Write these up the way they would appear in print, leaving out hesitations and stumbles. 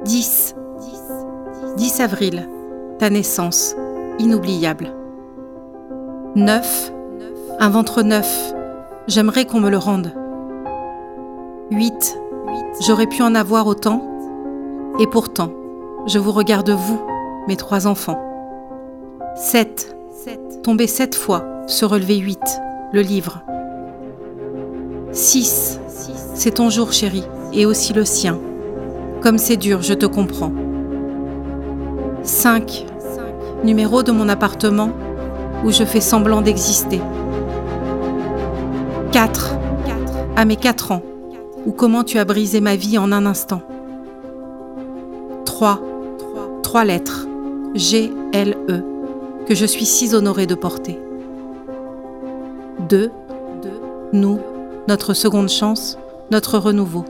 10. 10 avril, ta naissance, inoubliable. 9. Un ventre neuf, j'aimerais qu'on me le rende. 8. J'aurais pu en avoir autant, et pourtant, je vous regarde vous, mes 3 enfants. 7. Tomber 7 fois, se relever 8, le livre. 6. C'est ton jour, chérie, et aussi le sien. Comme c'est dur, je te comprends. 5. Numéro de mon appartement où je fais semblant d'exister. 4. À mes 4 ans, ou comment tu as brisé ma vie en un instant. 3. 3 lettres, G-L-E, que je suis si honorée de porter. 2. Nous, notre seconde chance, notre renouveau.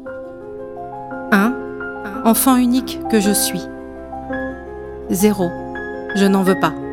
1. Enfant unique que je suis. 0. Je n'en veux pas.